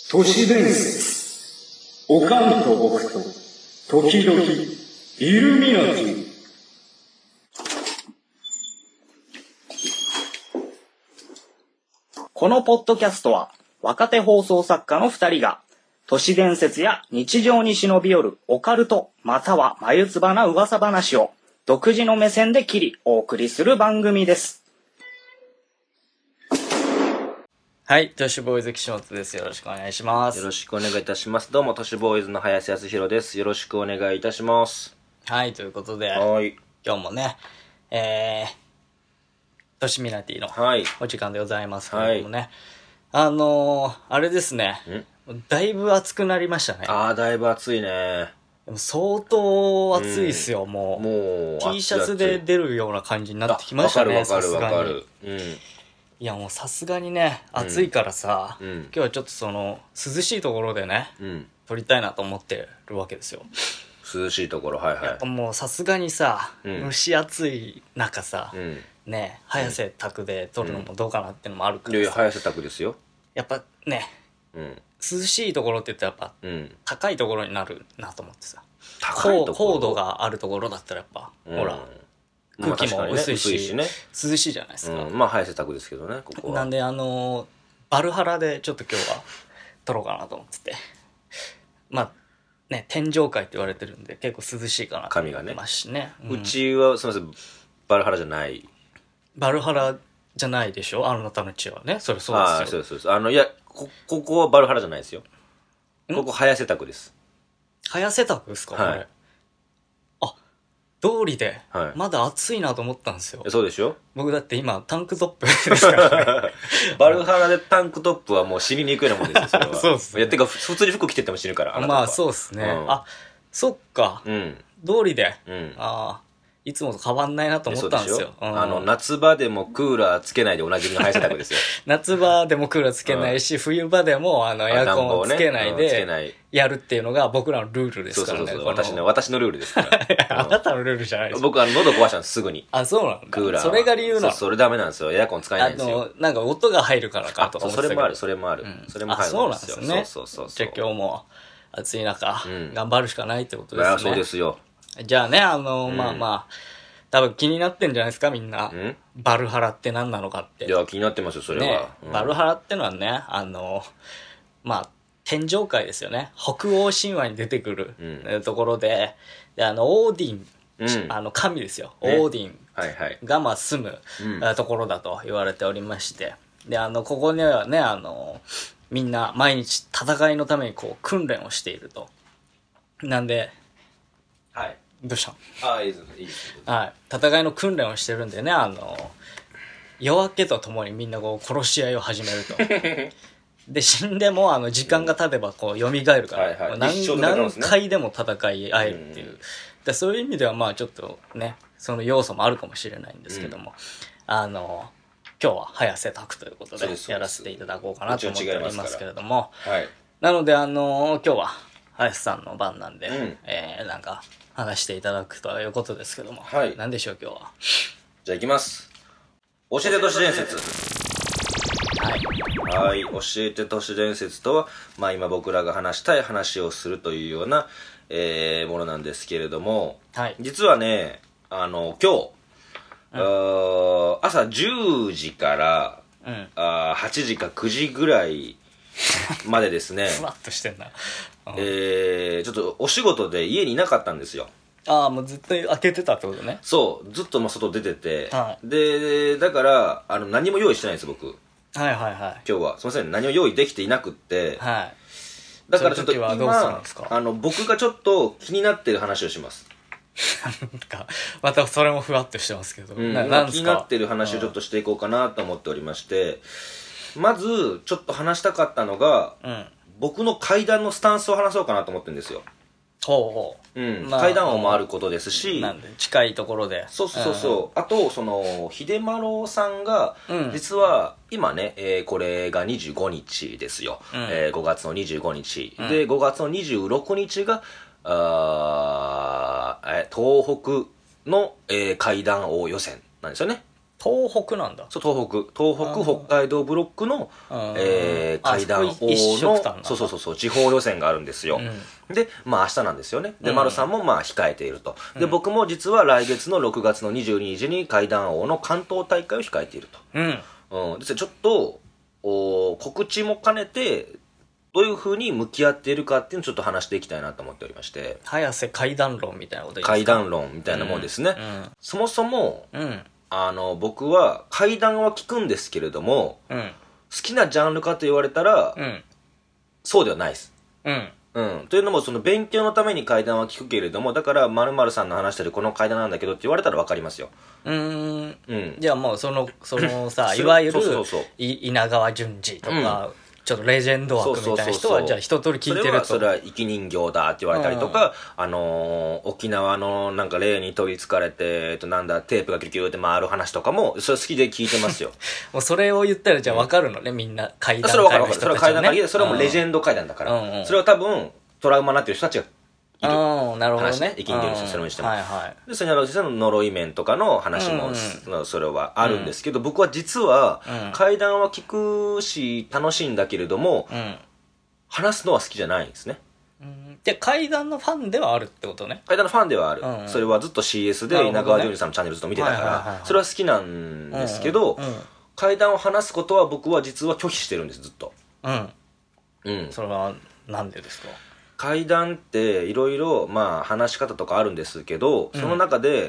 都市伝説。おかんと僕と、時々、イルミナティ。 このポッドキャストは、若手放送作家の2人が、都市伝説や日常に忍び寄るオカルト、または眉唾な噂話を、独自の目線で切り、お送りする番組です。はい、都市ボーイズ岸本です。よろしくお願いします。 よろしくお願いいたします。どうも、都市ボーイズの林康弘です。よろしくお願いいたします。 はい、ということで、 はい。 今日もね、都市ミナティのはい。 お時間でございますけれどもね、あれですね、だいぶ暑くなりましたね。 あー、だいぶ暑いね。 でも相当暑いですよ、もう。 もう、 T シャツで出るような感じになってきましたね、 わかるわかる。 いや、もうさすがにね、暑いからさ、 うん今日はちょっとその、涼しいところでね、撮りたいなと思ってるわけですよ。 涼しいところ、はいやはっぱもうさすがにさ、 うん蒸し暑い中さ、 い。 ね、早瀬宅で撮るのもどうかなっていうのもあるかいやいや、 らさ、 早瀬拓ですよ。 やっぱね、 うん。 涼しいところって言ったらやっぱうん。 高いところになるなと思ってさ、 高いところ。 高度があるところだったらやっぱ、ほら、空気も薄いし、 ね。 涼しいじゃないですか。 まあ、早瀬拓ですけどね、ここは。 なんでバルハラでちょっと今日は撮ろうかなと思ってて、まあね、天上界って言われてるんで結構涼しいかなと思いますしね。 うちは、すみません、バルハラじゃない。 バルハラじゃないでしょ、あなたの家はね。それそうああ、 ですよ。 そうです。いや、ここはバルハラじゃないですよ。ここ、早瀬拓です。 早瀬宅ですか、 はいこれ。あ、通りで、 はいまだ暑いなと思ったんですよ。 そうでしょ。 僕だって今タンクトップですからね。 バルハラでタンクトップはもう死ににくいようなもんですよ、それは。 そうっすねいや、てか、普通に服着てっても死ぬから。 まあそうですね。あ、そっか。 うん。 通りで。 うん。 ああ、いつもと変わんないなと思ったんですよ。 夏場でもクーラーつけないでおなじみの早瀬拓ですよ。 夏場でもクーラーつけないし、冬場でもエアコンをつけないでやるっていうのが僕らのルールですからね。 そう。私のルールですから。 あなたのルールじゃないですか。 僕喉壊したんです、すぐに。 あ、そうなんだ。 クーラー。 それが理由なの。 それダメなんですよ。エアコン使えないんですよ。 なんか音が入るからかと思ってたけど。 それもある。それも入るんですよ。 そうなんですね。 そう。 じゃあ今日も暑い中、頑張るしかないってことですね。 そうですよ。 じゃあね、まあ、多分気になってんじゃないですか、みんな。バルハラって何なのかって。 いや、気になってますよ、それは。 ね、バルハラってのはね、まあ、天上界ですよね。北欧神話に出てくる、ところで、オーディン、神ですよ。オーディンが、まあ、住む、ところだと言われておりまして。で、ここにはね、みんな毎日戦いのためにこう、訓練をしていると。なんで、 はい。 どうしたの？いいです。 はい。戦いの訓練をしてるんでね、夜明けとともにみんなこう殺し合いを始めると。で、死んでも時間が経てばこう蘇るから、何回でも戦い合えるっていう。でそういう意味ではまあちょっとね、その要素もあるかもしれないんですけども、今日は早瀬拓ということでやらせていただこうかなと思っておりますけれども、なので今日は林さんの番なんで、なんか話していただくということですけども、何でしょう今日は。 じゃあ行きます。教えて都市伝説。はい、教えて都市伝説とは、まあ今僕らが話したい話をするというような、ものなんですけれども、実はね、今日、朝10時から、8時か9時ぐらいまでですね、 ふわっとしてんな。 ちょっとお仕事で家にいなかったんですよ。 ああ、もうずっと開けてたってことね。 そう、ずっと外出てて、で、だから、何も用意してないんです、僕。 今日は。すいません、何も用意できていなくって、 だからちょっと今、 僕がちょっと気になってる話をします。 なんか、またそれもふわっとしてますけど。 気になってる話をちょっとしていこうかなと思っておりまして、まず、ちょっと話したかったのが、僕の階段のスタンスを話そうかなと思ってるんですよ。階段王もあることですし、 なんで近いところで。 そう。あと、秀丸さんが、実は、今ね、これが25日ですよ。5月の25日。で、5月の26日が、東北の、階段王予選なんですよね。 東北なんだ。 そう、東北、北海道ブロックの、階段王の、そう、地方予選があるんですよ。で、まあ明日なんですよね。で、丸さんもまあ控えていると。で、僕も実は来月の6月の22日に階段王の関東大会を控えていると。ですちょっと、告知も兼ねて、どういうふうに向き合っているかっていうのをちょっと話していきたいなと思っておりまして。 早瀬階段論みたいなことですか？ 階段論みたいなもんですね。そもそも、僕は怪談は聞くんですけれども、好きなジャンルかと言われたら、そうではないです。というのも、その勉強のために怪談は聞くけれども、だから〇〇さんの話してるこの怪談なんだけどって言われたら分かりますよ。 じゃあもうそのさいわゆる稲川淳二とか、ちょっとレジェンド枠みたいな人はじゃあ一通り聞いてると。 それは生き人形だって言われたりとか、沖縄のなんか霊に取りつかれて、なんだテープがキュキュって回る話とかもそれ好きで聞いてますよ。 もうそれを言ったらじゃあ分かるのね、みんな怪談界の人たちはね。それは怪談界で、それはもうレジェンド怪談だから、それは多分トラウマになってる人たちがいる話ね。生き人形にしてそれにしても、でそれに実際の呪い面とかの話も、それはあるんですけど、僕は実は怪談は聞くし楽しいんだけれども、話すのは好きじゃないんですね。 で怪談のファンではあるってことね。 怪談のファンではある、それはずっと CS で稲川淳二さんのチャンネルずっと見てたから、それは好きなんですけど、怪談を話すことは僕は実は拒否してるんです、ずっと。 それはなんでですか？ 怪談っていろいろまあ話し方とかあるんですけど、その中で、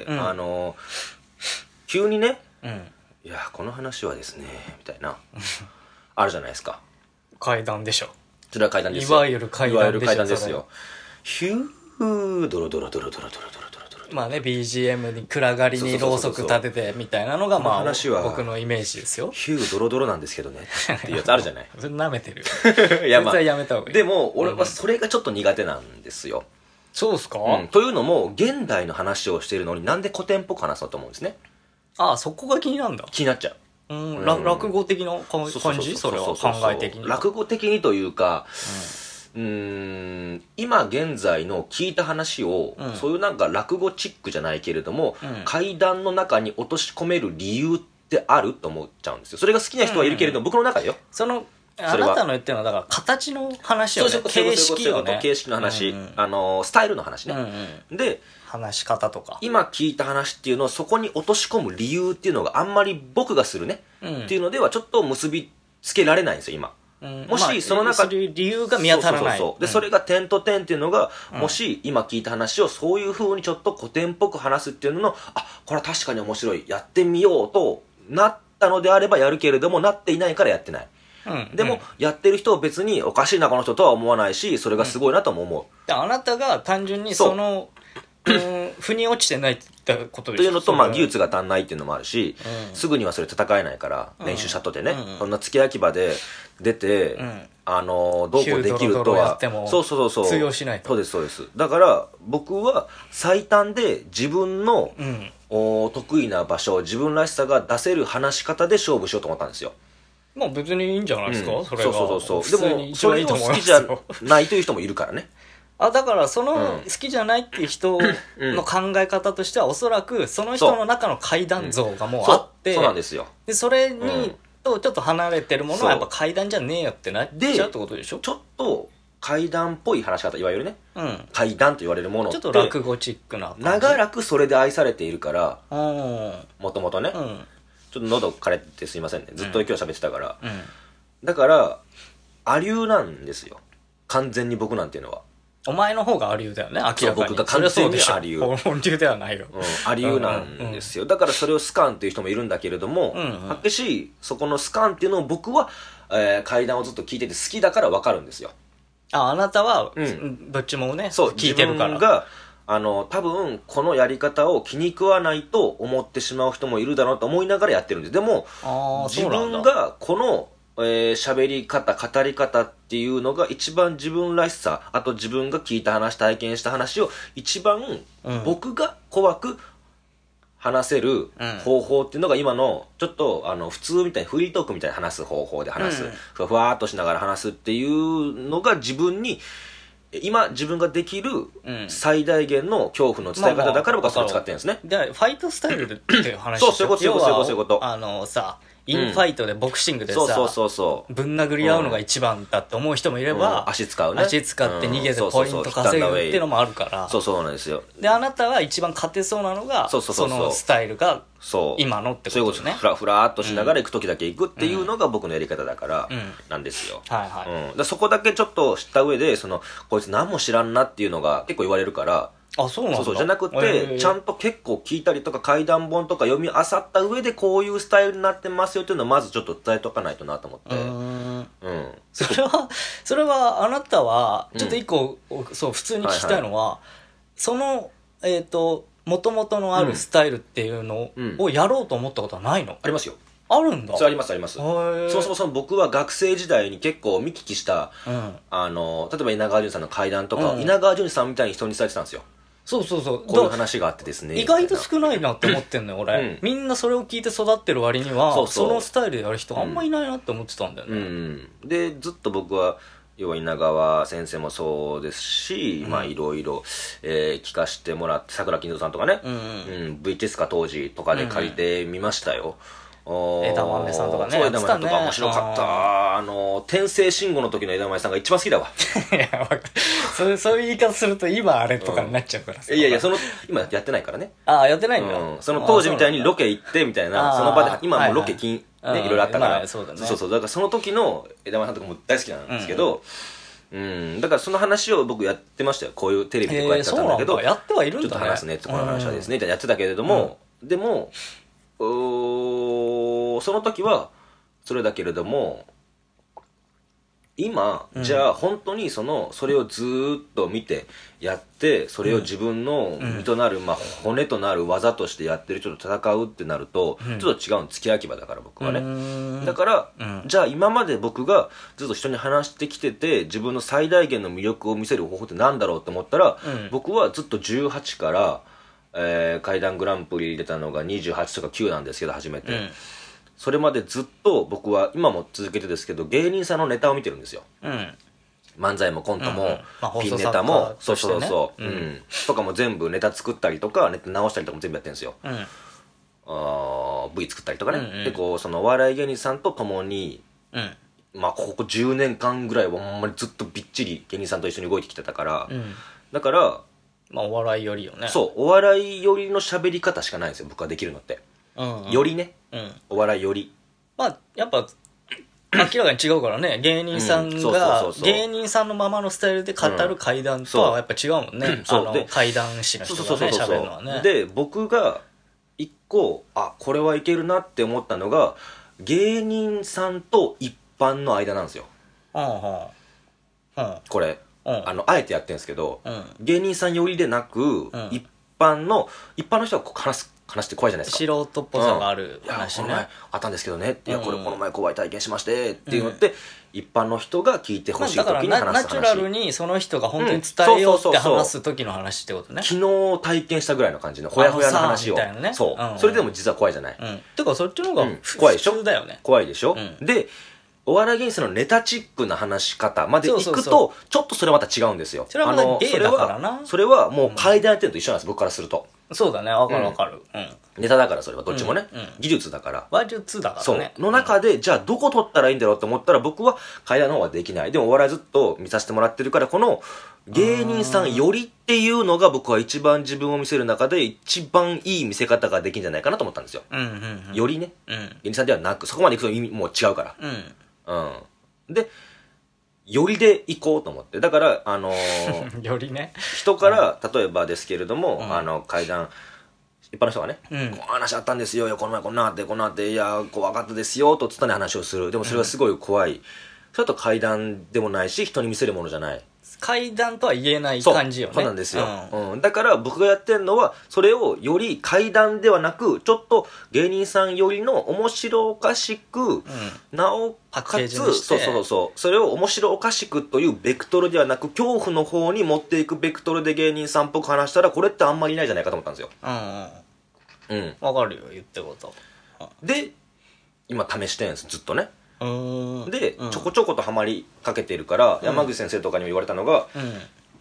急にね、いやこの話はですねみたいなあるじゃないですか。 怪談でしょ。 それは怪談ですよ。 いわゆる怪談ですよ。ヒュードロドロドロドロドロドロドロ。 まあね、 BGM に暗がりにろうそく立ててみたいなのがまあ僕のイメージですよ。 ヒュードロドロなんですけどねっていうやつあるじゃない。 それ舐めてるよ。 いやまあやめた方がいい。 でも俺はそれがちょっと苦手なんですよ。 そうですか？ というのも現代の話をしているのになんで古典っぽく話そうと思うんですね。 ああ、そこが気になるんだ。 気になっちゃう。 落語的な感じ？それは考え的に。 落語的にというか、今現在の聞いた話を、そういうなんか落語チックじゃないけれども、怪談の中に落とし込める理由ってあると思っちゃうんですよ。それが好きな人はいるけれども、僕の中でよ。 あなたの言ってるのはだから形の話をね、形式をね、 形式の話、スタイルの話ね。で話し方とか今聞いた話っていうのをそこに落とし込む理由っていうのがあんまり僕がするね、っていうのではちょっと結びつけられないんですよ今。もしその中で理由が見当たらない。 でそれが点と点っていうのが、もし今聞いた話をそういう風にちょっと古典っぽく話すっていうのの、これは確かに面白い、やってみようとなったのであればやるけれども、なっていないからやってない。でも、やってる人は別におかしいなこの人とは思わないし、それがすごいなとも思う。 あなたが単純にその腑に落ちてないってことでしょ。 というのと、技術が足んないっていうのもあるし、すぐにはそれ戦えないから練習しちゃっとってね、そんな付け焼き場で出て、どうこうできるとはそう通用しないと。 そうです。だから僕は最短で自分の、得意な場所、自分らしさが出せる話し方で勝負しようと思ったんですよ。 まあ別にいいんじゃないですか、それは。 そうでもそれを好きじゃないという人もいるからね。 だからその好きじゃないっていう人の考え方としては、おそらくその人の中の怪談像がもうあって、 そうなんですよ。 でそれにとちょっと離れてるものはやっぱ怪談じゃねえよってなっちゃうってことでしょ。 ちょっと怪談っぽい話し方、いわゆるね、怪談と言われるものってちょっと落語チックな感じ、 長らくそれで愛されているから、もともとね、ちょっと喉枯れてすいませんね、ずっと今日喋ってたから、だから亜流なんですよ、完全に僕なんていうのは。 お前の方が亜流だよね、明らかに。 僕が完全に亜流。 本流ではないよ。 亜流なんですよ。だからそれをスカンっていう人もいるんだけれども、はっきしそこのスカンっていうのを僕は、怪談をずっと聞いてて好きだから分かるんですよ。 あなたは、どっちもね、聞いてるから。 自分が多分このやり方を気に食わないと思ってしまう人もいるだろうと思いながらやってるんです。でも自分がこの喋り方、語り方っていうのが一番自分らしさ、あと自分が聞いた話、体験した話を一番僕が怖く話せる方法っていうのが今のちょっと普通みたいにフリートークみたいに話す方法で話す、ふわふわっとしながら話すっていうのが自分に今自分ができる最大限の恐怖の伝え方だから僕はそれを使ってるんですね。 でファイトスタイルっていう話そうそういうこと。 さインファイトでボクシングでさ、ぶん殴り合うのが一番だって思う人もいれば、 足使うね、 足使って逃げてポイント稼ぐっていうのもあるから、 そうなんですよ。 であなたは一番勝てそうなのがそのスタイルが今のってことですね。 ふらっとしながら行く時だけ行くっていうのが僕のやり方だからなんですよ。そこだけちょっと知った上でこいつ何も知らんなっていうのが結構言われるから、 そうなんだ。 じゃなくて、ちゃんと結構聞いたりとか怪談本とか読み漁った上でこういうスタイルになってますよっていうのをまずちょっと伝えとかないとなと思って。 それはあなたはちょっと一個、普通に聞きたいのは、その元々のあるスタイルっていうのをやろうと思ったことはないの？ ありますよ。 あるんだ。 あります。そもそも僕は学生時代に結構見聞きした、例えば稲川淳さんの怪談とか、稲川淳さんみたいに人に伝えてたんですよ。そうこういう話があってですね、 意外と少ないなって思ってんのよ俺、みんなそれを聞いて育ってる割にはそのスタイルでやる人あんまいないなって思ってたんだよね。 でずっと僕は要は稲川先生もそうですし、いろいろ聞かせてもらって、桜金蔵さんとかね、VHS か当時とかで借りてみましたよ。 枝豆さんとかね。 そう、枝豆とか面白かった。天聖信号の時の枝豆さんが一番好きだわ。 そういう言い方すると今あれとかになっちゃうからさ。 いや今やってないからね。 やってないんだ。 その当時みたいにロケ行ってみたいな、その場で、今もうロケいろいろあったから。そうだからその時の枝豆さんとかも大好きなんですけど、だからその話を僕やってましたよ。こういうテレビでこうやってたんだけど、 やってはいるんだね。 ちょっと話すねって、この話はですね、やってたけれども、でも、その時はそれだけれども、今、じゃあ本当にそれをずーっと見てやって、それを自分の身となる、骨となる技としてやってる人と戦うってなると、ちょっと違うの。付け焼き場だから僕はね。だから、じゃあ今まで僕がずっと人に話してきてて、自分の最大限の魅力を見せる方法ってなんだろうと思ったら、僕はずっと18から怪談グランプリ出たのが28とか9なんですけど、初めて、それまでずっと僕は今も続けてですけど、芸人さんのネタを見てるんですよ。漫才もコントも、ピンネタも、とかも全部ネタ作ったりとかネタ直したりとかも全部やってるんですよ。V 作ったりとかね。でお笑い芸人さんと共に、ここ10年間ぐらいはほんまにずっとびっちり芸人さんと一緒に動いてきてたから、だからお笑いよりよね。 お笑いよりの喋り方しかないんですよ、僕ができるのって。よりね、お笑いより。 やっぱ明らかに違うからね。芸人さんが芸人さんのままのスタイルで語る怪談とはやっぱ違うもんね。怪談師の人がね、喋るのはね。 で僕が一個これはいけるなって思ったのが、芸人さんと一般の間なんですよ。これあえてやってるんですけど、芸人さん寄りでなく、一般の人が話して怖いじゃないですか。 素人っぽさがある話ね。 この前あったんですけどね、この前怖い体験しましてっていうのって、一般の人が聞いてほしい時に話す話。 ナチュラルにその人が本当に伝えようって話す時の話ってことね。 昨日体験したぐらいの感じのほやほやの話を。それでも実は怖いじゃない。 てかそっちの方が普通だよね。 怖いでしょ。でお笑い芸人さんのネタチックな話し方までいくと、ちょっとそれはまた違うんですよ。 それはまた芸だからな。 それはもう怪談やってるのと一緒なんです、僕からすると。 そうだね、わかるわかる。 ネタだからそれはどっちもね。技術だから。 話術だからね。 の中で、じゃあどこ取ったらいいんだろうと思ったら、僕は怪談の方ができない。でもお笑いずっと見させてもらってるから、この芸人さんよりっていうのが僕は一番自分を見せる中で一番いい見せ方ができるんじゃないかなと思ったんですよ。よりね。芸人さんではなく、そこまでいくと意味もう違うから。で、よりで行こうと思って。だから、 よりね。 人から、例えばですけれども、怪談、一般の人がね、この話あったんですよ、この前こんなあって、いや、怖かったですよ、とつったね話をする。でもそれはすごい怖い。それだと怪談でもないし、人に見せるものじゃない。 怪談とは言えない感じよね。 そうなんですよ。だから僕がやってるのは、それをより怪談ではなく、ちょっと芸人さんよりの面白おかしく、なおかつ、それを面白おかしくというベクトルではなく、恐怖の方に持っていくベクトルで芸人さんっぽく話したら、これってあんまりいないじゃないかと思ったんですよ。 わかるよ、言ってること。 で、今試してるんです、ずっとね。で、ちょこちょことハマりかけてるから、山口先生とかにも言われたのが、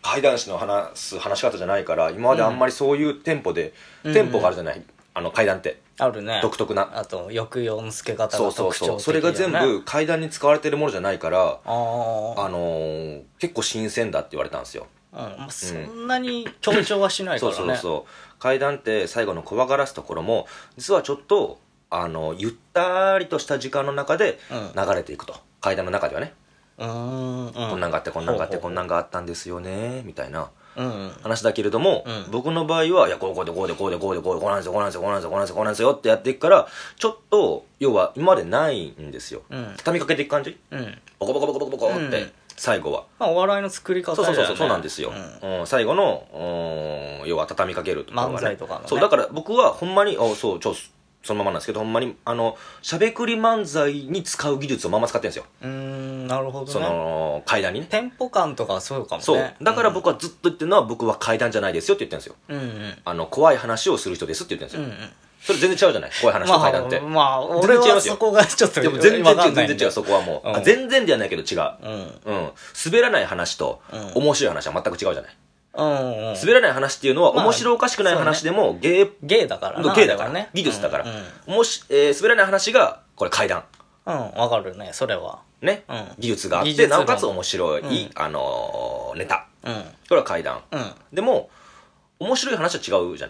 怪談師の話し方じゃないから、今まであんまりそういうテンポで、テンポがあるじゃない、怪談って。 あるね。 独特な。 あと、抑揚の付け方が特徴的だよね。 それが全部怪談に使われてるものじゃないから、結構新鮮だって言われたんですよ。 そんなに強調はしないからね。 怪談って最後の怖がらすところも、実はちょっと、ゆったりとした時間の中で流れていくと。怪談の中ではね。こんなんがあってこんなんがあってこんなんがあったんですよねみたいな話だけれども、僕の場合はいやこうでこうでこうでこうでこうなんですよこうなんですよこうなんですよこうなんですよこうなんですよってやっていくから、ちょっと要は今までないんですよ。畳みかけていく感じ、ボコボコボコボコボコって最後は、 お笑いの作り方じゃね。そうなんですよ。最後の要は畳みかけるとか漫才とかのね。 そうだから僕はほんまにそのままなんですけど、ほんまにしゃべくり漫才に使う技術をまま使ってるんですよ。 なるほどね。 その階段にね、 テンポ感とかそうかもね。 だから僕はずっと言ってるのは、僕は階段じゃないですよって言ってるんですよ。怖い話をする人ですって言ってるんですよ。それ全然違うじゃない、怖い話と階段って。 俺はそこがちょっとでも全然違う、そこはもう全然ではないけど違う。滑らない話と面白い話は全く違うじゃない。滑らない話っていうのは面白おかしくない話でも芸だからね、技術だから、滑らない話がこれ怪談。 わかるね、それはね、技術があってなおかつ面白いネタ、これは怪談。でも面白い話は違うじゃない。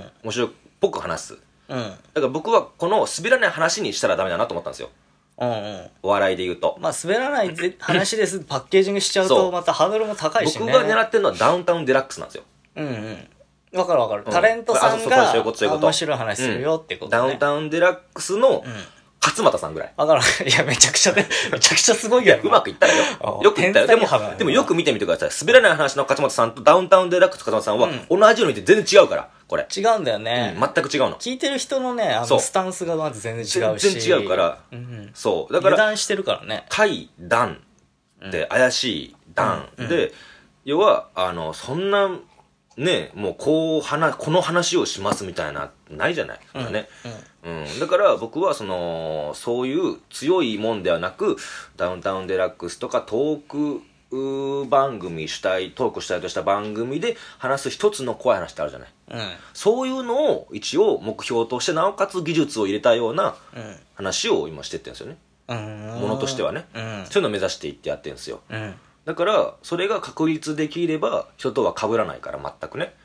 面白いっぽく話す。だから僕はこの滑らない話にしたらダメだなと思ったんですよ。お笑いで言うと、 滑らない話ですパッケージングしちゃうとまたハードルも高いしね。 僕が狙ってるのはダウンタウンデラックスなんですよ。 わかるわかる。タレントさんが面白い話するよってことね。 ダウンタウンデラックスの勝俣さんぐらい。 わかる。いやめちゃくちゃすごいやろ。 うまくいったらよ。よくいったよ。でもよく見てみてください。滑らない話の勝俣さんとダウンタウンデラックスの勝俣さんは同じように見て全然違うから。これ違うんだよね。 全く違うの。 聞いてる人のね、スタンスがまず全然違うし。 全然違うから。そうだから油断してるからね。 怪談って怪しい談で、要はそんなね、もうこの話をしますみたいなないじゃないね。だから僕はそういう強いもんではなく、ダウンタウンデラックスとかトーク番組トーク主体とした番組で話す一つの怖い話ってあるじゃない。そういうのを一応目標として、なおかつ技術を入れたような話を今してってるんですよね。ものとしてはね、そういうのを目指していってやってるんですよ。だからそれが確立できれば人とは被らないから、全くね。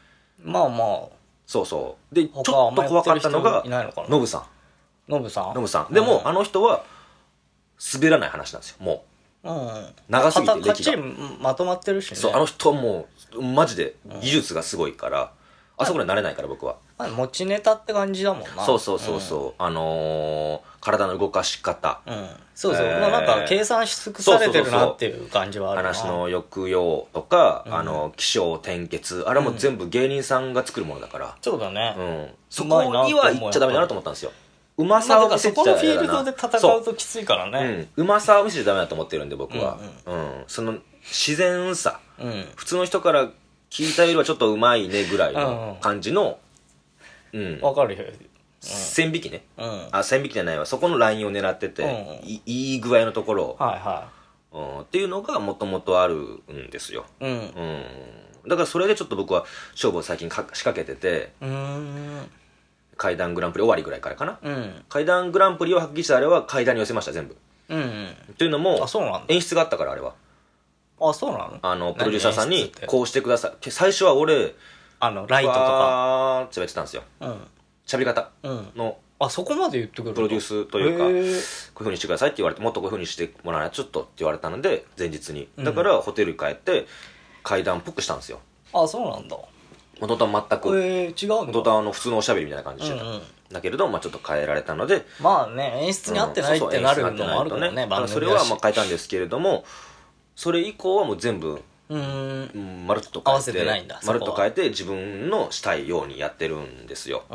そうでちょっと怖かったのがノブさんでも人は滑らない話なんですよ。もう長すぎて歴がかっちりまとまってるしね。 そう人はもうマジで技術がすごいから、あそこにはなれないから僕は。 持ちネタって感じだもんな。 そう体の動かし方、 なんか計算し尽くされてるなっていう感じはあるな。 話の抑揚とか起承転結、あれも全部芸人さんが作るものだから。 そうだね。 そこには行っちゃダメだなと思ったんですよ。うまさを見せちゃダメだな。 そこのフィールドで戦うときついからね。 うまさを見せちゃダメだと思ってるんで僕は。その自然さ、普通の人から聞いたよりはちょっとうまいねぐらいの感じの、 わかるよ。 線引きね。線引きじゃないわ。そこのラインを狙ってて、いい具合のところを、っていうのがもともとあるんですよ。だからそれでちょっと僕は勝負を最近仕掛けてて、怪談グランプリ終わりぐらいからかな。怪談グランプリを発揮したあれは怪談に寄せました、全部。というのも、演出があったから、あれは。 そうなの？ プロデューサーさんにこうしてください。最初は俺ライトとか喋ってたんですよ。喋り方のそこまで言ってくるプロデュースというか、こういう風にしてくださいって言われて、もっとこういう風にしてもらわないとちょっとって言われたので、前日にだからホテルに帰って怪談っぽくしたんですよ。 そうなんだ。 元とは全く違うんだ。 元と普通のおしゃべりみたいな感じしてた。だけれどちょっと変えられたので、 演出に合ってないってなるのもあるからね。 それは変えたんですけれども、それ以降はもう全部まるっと変えて、まるっと変えて自分のしたいようにやってるんですよ。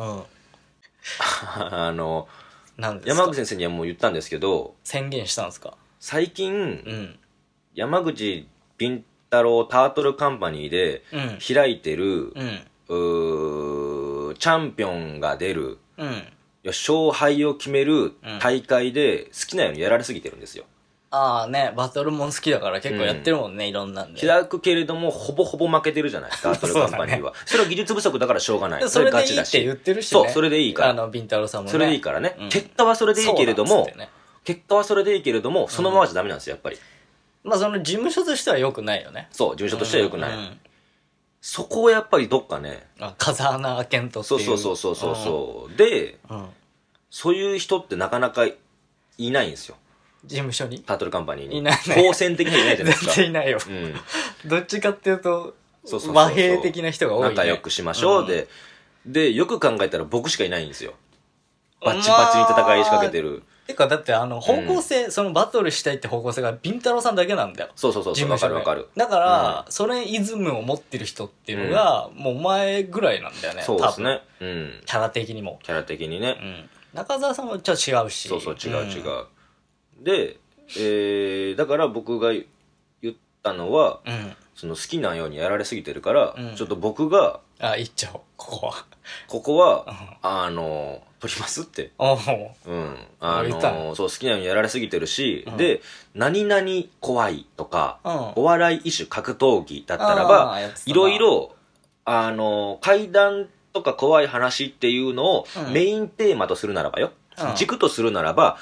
山口先生にはもう言ったんですけど、 宣言したんですか？ 最近、山口敏太郎タートルカンパニーで開いてる、チャンピオンが出る、勝敗を決める大会で好きなようにやられすぎてるんですよ。 ああね、バトルもん好きだから結構やってるもんね、いろんなんで。 開くけれども、ほぼほぼ負けてるじゃないですか、バトルカンパニーは。それは技術不足だからしょうがない。 それでいいって言ってるしね。 そう、それでいいから。 ビンタロウさんもね。 それでいいからね。結果はそれでいいけれども、結果はそれでいいけれども、そのままじゃダメなんですよ、やっぱり。 まあその事務所としては良くないよね。 そう、事務所としては良くない。そこをやっぱりどっかね。 風穴健人っていう。 そう。で、そういう人ってなかなかいないんですよ。 事務所にタートルカンパニーに。 いない。 好戦的にはいないじゃないですか。 全然いないよ。どっちかっていうと、和平的な人が多い、ね。 仲良くしましょう。で、よく考えたら僕しかいないんですよ。バチバチに戦い仕掛けてる。 てか、だって方向性、そのバトルしたいって方向性がビンタロウさんだけなんだよ。 そう、わかるわかる。 だから、それイズムを持ってる人っていうのが、もうお前ぐらいなんだよね。 そうですね。 キャラ的にも。 キャラ的にね。 中澤さんはちょっと違うし。 そう、違う。で、だから僕が言ったのは、その好きなようにやられすぎてるから、ちょっと僕が、 言っちゃおう、ここは、取りますって。そう、好きなようにやられすぎてるし、で、何々怖いとか、お笑い一種格闘技だったらば、いろいろ、怪談とか怖い話っていうのをメインテーマとするならばよ。軸とするならば、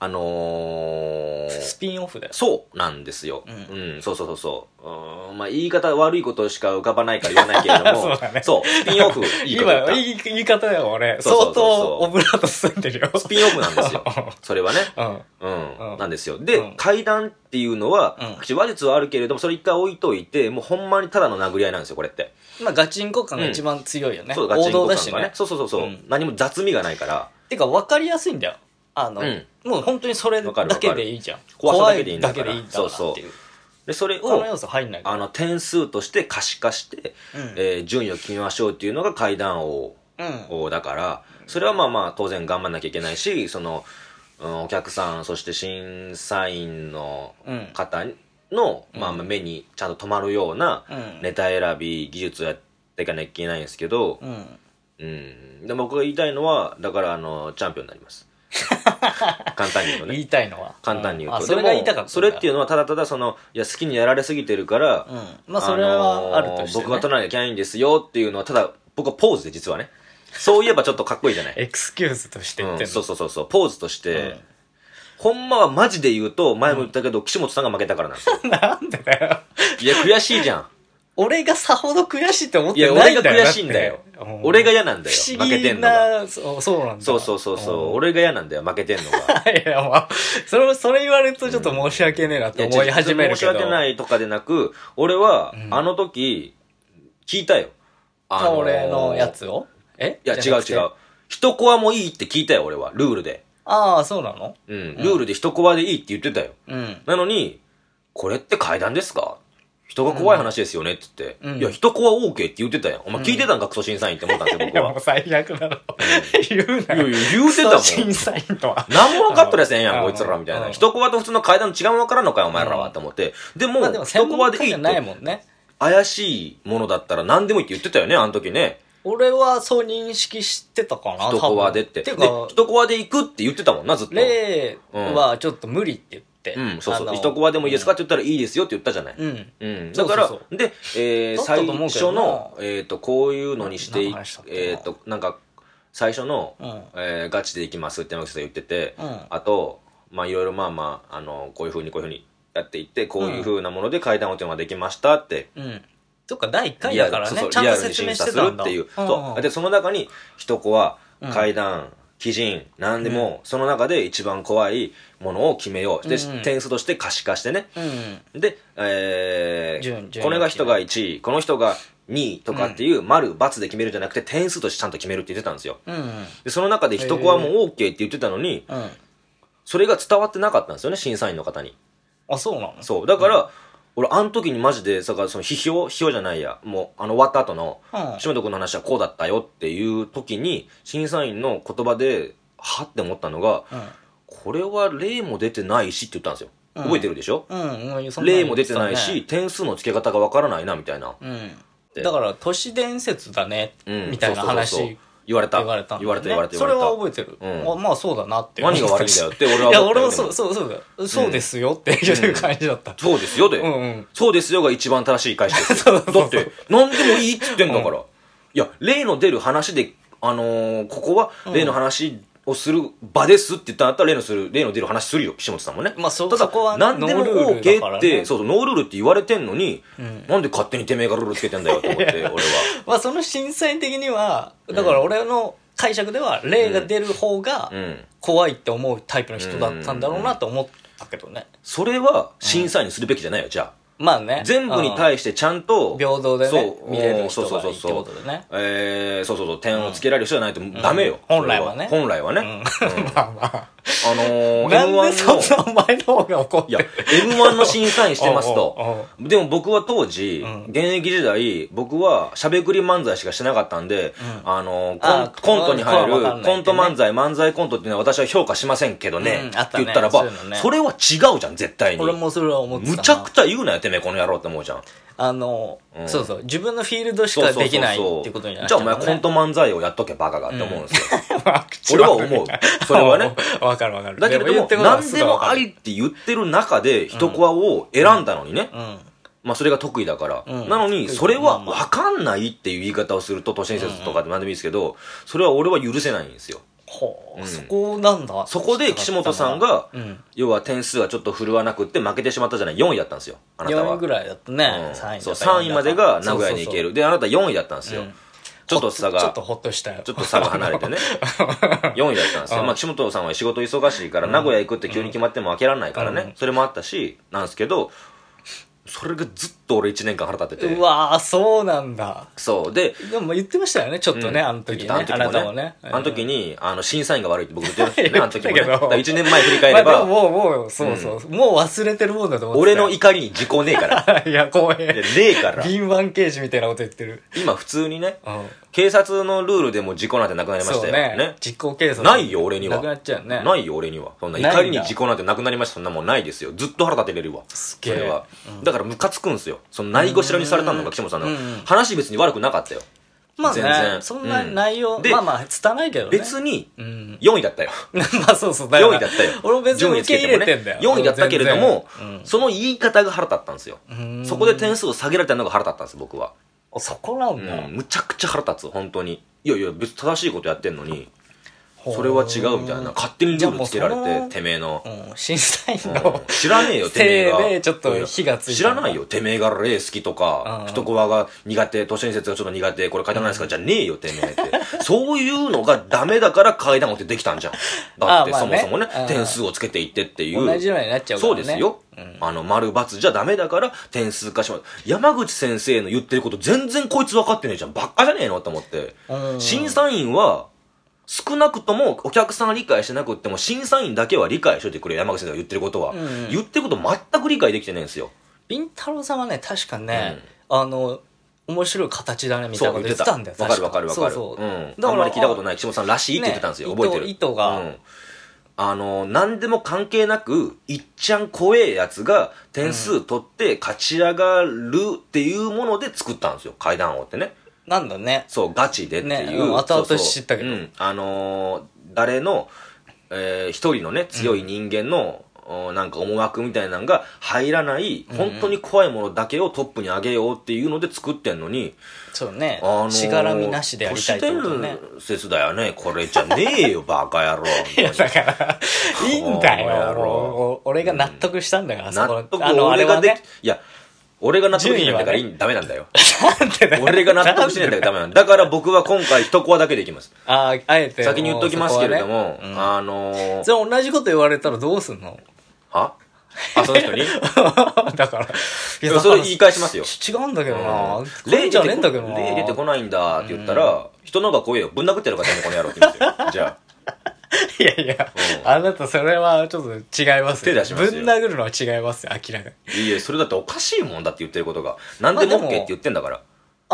スピンオフだよ。 そうなんですよ。そう。まあ、言い方悪いことしか浮かばないから言わないけれども、そう、スピンオフ、いいこと言った。 今、言い方だよ、俺。相当オブラート進んでるよ。 スピンオフなんですよ。それはね。なんですよ。で、怪談っていうのは、話術はあるけれども、それ一回置いといて、もうほんまにただの殴り合いなんですよ、これって。 まあ、ガチンコ感が一番強いよね。 そう、ガチンコ感がね。そう。何も雑味がないから。 てか、分かりやすいんだよ。もう本当にそれだけでいいじゃん。 怖さだけでいいんだから。 そう。 で、それを、点数として可視化して、順位を決めましょうっていうのが怪談王だから、それはまあ当然頑張んなきゃいけないし、その、お客さん、そして審査員の方の、目にちゃんと止まるようなネタ選び、技術をやっていかなきゃいけないんですけど、で僕が言いたいのは、だからチャンピオンになります。簡単に言うとね。 言いたいのは簡単に言うと。 それが言いたかった。 それっていうのはただただ好きにやられすぎてるから、 まあそれはあるとして、 僕が取らなきゃいけないんですよっていうのは、ただ僕はポーズで実はね。そういえばちょっとかっこいいじゃない。 エクスキューズとして言ってんの。 そう。ポーズとして、ほんまはマジで言うと、前も言ったけど、岸本さんが負けたからなんですよ。 なんでだよ。 いや、悔しいじゃん。 俺がさほど悔しいって思ってないんだよ。いや、 俺が悔しいんだよ。俺が嫌なんだよ。 負けてんのが。そうなんだ。 そう。俺が嫌なんだよ、負けてんのが。 いや、まあ、それ言われるとちょっと申し訳ねえなって思い始めるけど。 申し訳ないとかでなく、俺は、あの時、聞いたよ。 俺のやつをいや、違う。一コアもいいって聞いたよ、俺は。ルールで。 ああ、そうなの？ ルールで一コアでいいって言ってたよ。なのに、これって怪談ですか？人が怖い話ですよねって言って、いや、一コア OK って言ってたよ。お前聞いてたんか、クソ審査員って思ったんですよ、僕は。 いや、もう最悪だろ。言うなよ。 言うてたもん。 審査員とは。 何も分かっとるやつやんやん、こいつらみたいな。一コアと普通の怪談の違いも分からんのかよ、お前らはって思って。でも、一コアでいいって。怪しいものだったら何でもいいって言ってたよね、あの時ね。 俺はそう認識してたかな、 一コアでって。で、一コアで行くって言ってたもんな、ずっと。 例はちょっと無理って言って。 そう。一コアでもいいですかって言ったらいいですよって言ったじゃない。だから、で、最初の、こういうのにして、なんか、最初の、ガチで行きますって山口さん言ってて、あと、いろいろこういうふうにやっていって、こういうふうなもので階段を手ができましたって。 そっか、第1回だからね、ちゃんと説明してたんだ。 っていう。そう。で、その中に、一コア、階段、鬼人、なんでも、その中で一番怖いものを決めよう。で、点数として可視化してね。で、これが人が1位、この人が2位とかっていう、丸、×で決めるんじゃなくて、点数としてちゃんと決めるって言ってたんですよ。で、その中で一コアも OK って言ってたのに、それが伝わってなかったんですよね、審査員の方に。 あ、そうなの？ そう。だから、俺、あの時にマジで、その批評じゃないや、もう、終わった後の、島本君の話はこうだったよっていう時に、審査員の言葉で、はって思ったのが、これは例も出てないしって言ったんですよ。覚えてるでしょ？例も出てないし、点数の付け方がわからないな、みたいな。 だから、都市伝説だね、みたいな話言われた。 言われた。 言われた。 それは覚えてる。まあそうだなって。 何が悪いんだよって俺は思った。 いや、俺もそうですよっていう感じだった。 そうですよで。そうですよが一番正しい返しです。だって、何でもいいって言ってんだから。いや、例の出る話で、ここは例の話をする場ですって言ったんだったら例の出る話するよ、岸本さんもね。 まあそただ、 こは何でも OK って、そう、ノールールって言われてんのに、なんで勝手にてめえがルールつけてんだよと思って、俺は。 まあその審査員的には、だから俺の解釈では、例が出る方が怖いって思うタイプの人だったんだろうなと思ったけどね。 それは審査員にするべきじゃないよ、じゃあ。 まあね。 全部に対してちゃんと、 平等でね、見れる人がいいってことでね。 点をつけられる人じゃないとダメよ。 本来はね。 本来はね。 まあまあ。 M1 なんでそんなお前の方が怒ってる。 いや、M1 の審査員してますと。でも僕は当時、現役時代、僕はしゃべくり漫才しかしてなかったんで、コントに入る、コント漫才コントっていうのは私は評価しませんけどね。って言ったらば、それは違うじゃん、絶対に。 俺もそれは思ってた。 むちゃくちゃ言うなよ、てめえこの野郎って思うじゃん。 そうそう、自分のフィールドしかできないっていうことになっちゃう。 じゃあお前コント漫才をやっとけバカがって思うんですよ。俺は思う。それはね。 わかる。 だけれども、何でもありって言ってる中で一コアを選んだのにね。まあそれが得意だから。なのに、それは分かんないっていう言い方をすると、都市伝説とかで何でもいいですけど、それは俺は許せないんですよ。 そこなんだ。 そこで岸本さんが、要は点数がちょっと振るわなくって負けてしまったじゃない、4位だったんですよ。あなたは。 4位ぐらいだったね。 3位までが名古屋に行ける。で、あなた4位だったんですよ。ちょっと差が。 ちょっとほっとしたよ。 ちょっと差が離れてね。4位だったんですよ。まあ、岸本さんは仕事忙しいから、名古屋行くって急に決まっても開けられないからね。それもあったし、なんですけど、それがずっと俺1年間腹立ってて。 うわぁ、そうなんだ。 そう。でも言ってましたよね、ちょっとね、あの時ね。あなたもね。 あの時に、審査員が悪いって僕言ってましたよね、あの時もね。1年前振り返れば。 もう、そうそう。もう忘れてるもんだと思って。 俺の怒りに時効ねえから。 いや、怖え。 ねえから。 敏腕刑事みたいなこと言ってる。 今普通にね、警察のルールでも時効なんてなくなりましたよね。 実行警察。 ないよ、俺には。 なくなっちゃうね。 ないよ、俺には。そんな怒りに時効なんてなくなりました。そんなもんないですよ。ずっと腹立てれるわ。それは。だからムカつくんすよ。そのないごしらにされたのが岸本さんの話別に悪くなかったよ。 まあね、そんな内容、まあまあ、拙いけどね。 別に、4位だったよ。 まあそうそう、 4位だったよ。 俺も別に受け入れてんだよ。 4位だったけれども、その言い方が腹立ったんですよ。そこで点数を下げられたのが腹立ったんです、僕は。 そこなんだ。 むちゃくちゃ腹立つ、本当に。いやいや、別に正しいことやってんのに、それは違うみたいな。勝手にルールつけられて、てめえの。 審査員の。 知らねえよ、てめえが。 で、ちょっと火がついた。 知らないよ、てめえがレー好きとか、一コアが苦手、都市伝説がちょっと苦手、これ階段ないですか、じゃねえよ、てめえって。そういうのがダメだから階段王ってできたんじゃん。だってそもそもね、点数をつけていってっていう。 同じようになっちゃうからね。 そうですよ。丸×じゃダメだから点数化します。山口先生の言ってること全然こいつ分かってねえじゃん。ばっかじゃねえのと思って。審査員は、少なくともお客さんが理解してなくっても審査員だけは理解しといてくれ、山口先生が言ってることは。言ってること全く理解できてないんですよ。 ビンタロウさんはね、確かね、面白い形だねみたいなこと言ってたんだよ。 わかるわかるわかる。あんまり聞いたことない岸本さんらしいって言ってたんですよ。覚えてる。 意図が。 何でも関係なく、いっちゃん怖えやつが点数取って勝ち上がるっていうもので作ったんですよ。階段王ってね。 なんだね。 そう、ガチでっていう。 後々知ったけど。 誰の、一人のね、強い人間の、なんか思惑みたいなのが入らない、本当に怖いものだけをトップに上げようっていうので作ってんのに、 そうね。しがらみなしでやりたいってことね。 都市伝説だよね。これじゃねえよ、バカ野郎。 いや、だから、いいんだよ。俺が納得したんだから、 納得、俺がね。いや、俺が納得しないんだからダメなんだよ。俺が納得しないんだからダメなんだ。だから僕は今回一コアだけでいきます。 あえて。 先に言っときますけれども、 じゃあ同じこと言われたらどうすんの？ は？その人にだから。 いや、それ言い返しますよ。 違うんだけどな。 例じゃねえんだけどな。例出てこないんだって言ったら、人の方が怖えよ。ぶん殴ってやるからこの野郎って言うんですよ。じゃあ。 いやいや、あなたそれはちょっと違いますよ。 手出しますよ。 ぶん殴るのは違いますよ、明らかに。 いや、それだっておかしいもんだって言ってることが。何でも OK って言ってんだから。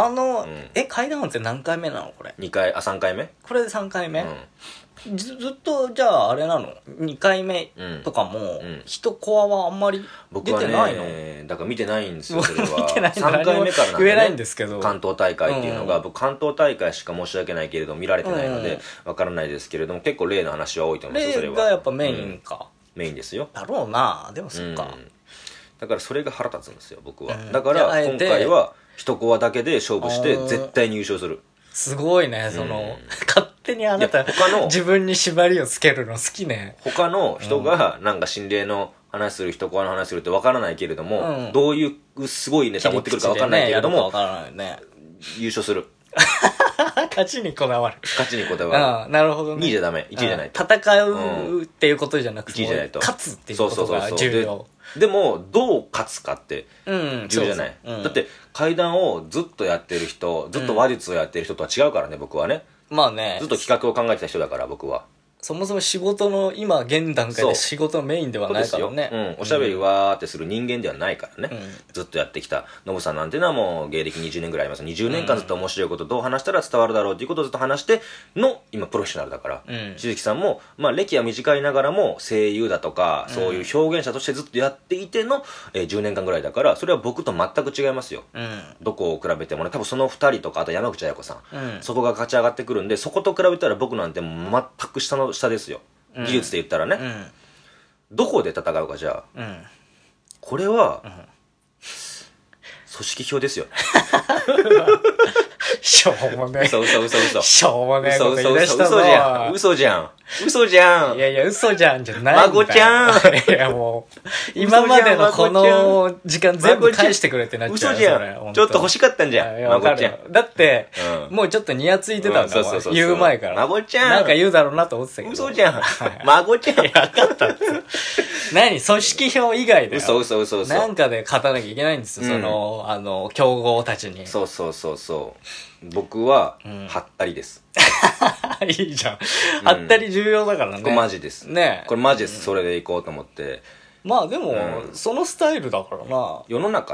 階段音って何回目なのこれ。 3回目これで3回目、ずっとじゃああれなの2回目とかも、一コアはあんまり出てないの？ 僕はね、だから見てないんですよ、それは。 見てないんだ。 3回目からなんで、ね、 言えないんですけど、 関東大会っていうのが、僕関東大会しか申し訳ないけれど見られてないのでわからないですけれども、結構例の話は多いと思いますよ、それは。 例がやっぱメインか、 メインですよ。 だろうな。でもそっか、 だからそれが腹立つんですよ、僕は。だから今回は一コアだけで勝負して絶対入賞する。 すごいね、勝手にあなた自分に縛りをつけるの好きね。 他の人がなんか心霊の話する、一コアの話するって分からないけれども、どういうすごいネタ持ってくるか分からないけれども、優勝する。 勝ちにこだわる。 勝ちにこだわる。 なるほどね。 2位じゃダメ、1位じゃないと。 戦うっていうことじゃなくて、 1位じゃないと。 勝つっていうことが重要。 でもどう勝つかって重要じゃない。だって怪談をずっとやってる人、ずっと話術をやってる人とは違うからね、僕はね。 まあね、 ずっと企画を考えてた人だから、僕は。 そもそも仕事の今現段階で仕事のメインではないからね。 おしゃべりわーってする人間ではないからね、ずっとやってきたノブさんなんていうのはもう芸歴20年ぐらいあります。20年間ずっと面白いことどう話したら伝わるだろうっていうことをずっと話しての今プロフェッショナルだから、しずきさんも、まあ、歴は短いながらも声優だとか、そういう表現者としてずっとやっていての、10年間ぐらいだから、それは僕と全く違いますよ、どこを比べてもね。多分その2人とか、あと山口彩子さん、そこが勝ち上がってくるんで、そこと比べたら僕なんてもう全く下の下ですよ、技術で言ったらね、どこで戦うか。じゃあ、これは、組織票ですよね。 しょうもねえ。 嘘。 しょうもねえこと言い出したぞ。 嘘じゃん。 いや、嘘じゃんじゃないんだよ。 孫ちゃん。 いや、もう、今までのこの時間全部返してくれってなっちゃう。 嘘じゃん。ちょっと欲しかったんじゃん。孫ちゃん。 だって、もうちょっとニヤついてたんだもん。言う前から。 孫ちゃん。 なんか言うだろうなと思ってたけど。 嘘じゃん。孫ちゃん。 分かったって。何組織票以外で。 嘘。 なんかで勝たなきゃいけないんですよ。競合たちに。 そう。僕は、はったりです。 いいじゃん。はったり重要だからね。 これマジです。 ね。 これマジです。それでいこうと思って。 まあでも、そのスタイルだからな。 世の中って、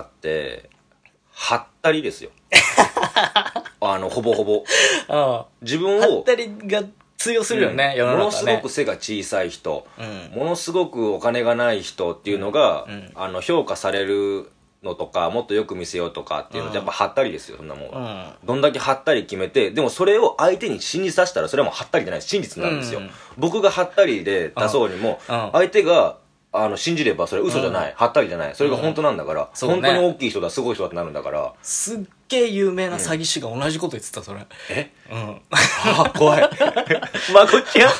はったりですよ。ほぼほぼ。自分を。 はったりが通用するよね、世の中ね。 ものすごく背が小さい人、ものすごくお金がない人っていうのが、評価されるのとか、もっとよく見せようとかっていうのってやっぱはったりですよ、そんなもんは。どんだけはったり決めて、でもそれを相手に信じさせたら、それはもうはったりじゃない、真実なんですよ。僕がはったりで出そうにも、相手が信じればそれ嘘じゃない、はったりじゃない、それが本当なんだから、本当に大きい人だ、すごい人だってなるんだから。 すっげえ有名な詐欺師が同じこと言ってた、それ。 怖い。まこちゃん